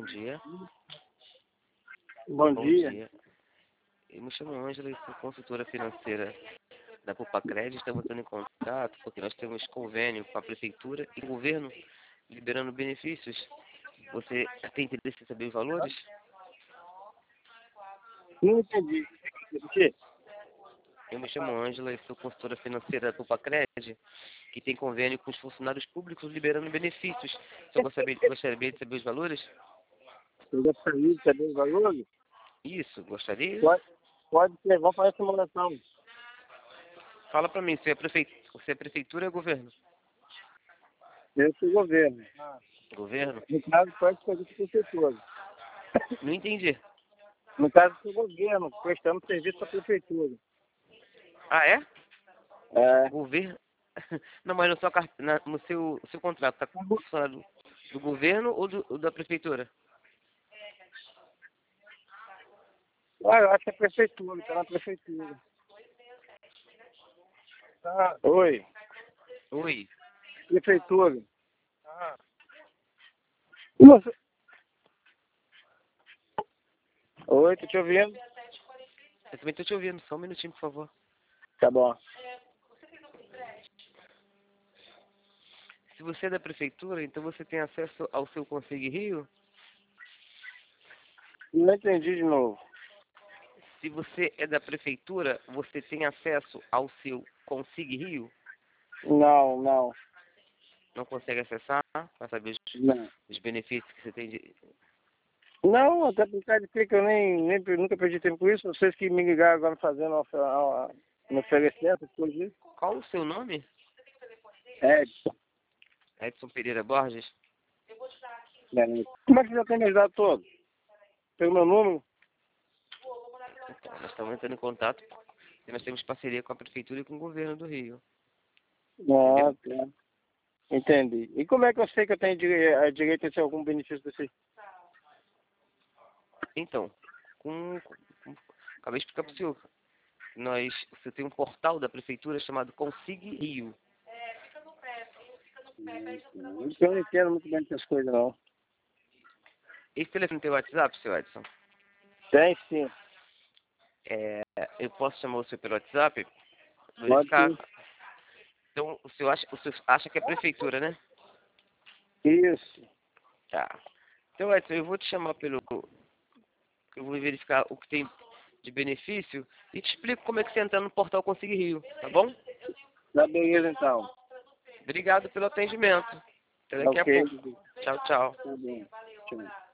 dia. Bom dia. Dia. Eu me chamo Ângela e sou consultora financeira da Pupacred. Estamos entrando em contato porque nós temos convênio com a prefeitura e o governo liberando benefícios. Você tem interesse em saber os valores? Não entendi. O quê? Eu me chamo Ângela e sou consultora financeira da Pupacred, que tem convênio com os funcionários públicos liberando benefícios. Você gostaria de saber os valores? Eu gostaria de saber os valores? Isso, gostaria? Pode ser. Vamos fazer a simulação. Fala pra mim, você é prefeitura ou governo? Eu sou governo. Governo? No caso, pode ser de prefeitura. Não entendi. No caso, sou governo. Prestamos serviço para a prefeitura. Ah, é? É. Governo? Não, mas no seu contrato, tá com funcionário do governo ou da prefeitura? Ah, eu acho que é prefeitura. Está na prefeitura. Ah, oi. Oi. Prefeitura. Nossa. Oi, tô te ouvindo. Eu também tô te ouvindo, só um minutinho, por favor. Tá bom. Se você é da prefeitura, então você tem acesso ao seu Consigue Rio? Não entendi de novo. Se você é da prefeitura, você tem acesso ao seu Consigue Rio? Não. Não consegue acessar para saber Não. os benefícios que você tem de... Não, até por causa de que eu nunca perdi tempo com isso. Vocês que me ligaram agora fazendo me oferecer essas coisas. Qual o seu nome? Edson. Edson Pereira Borges? Como é que você já tem meus dados todos? Pelo meu número? Então, nós estamos entrando em contato e nós temos parceria com a prefeitura e com o governo do Rio. Ah, tá. Entendi. E como é que eu sei que eu tenho direito a ter algum benefício desse? Então, acabei de explicar para o senhor. Você tem um portal da prefeitura chamado Consigue Rio. Eu não entendo muito bem dessas coisas, não. Esse telefone tem WhatsApp, seu Edson? Tem sim. Eu posso chamar o senhor pelo WhatsApp? Pode sim. Então, o senhor acha que é prefeitura, né? Isso. Tá. Então, Edson, eu vou te chamar eu vou verificar o que tem de benefício e te explico como é que você entra no portal Consigue Rio, tá bom? Tá beleza, então. Obrigado pelo atendimento. Até daqui a pouco. Tchau, tchau. Tá bom. Tchau.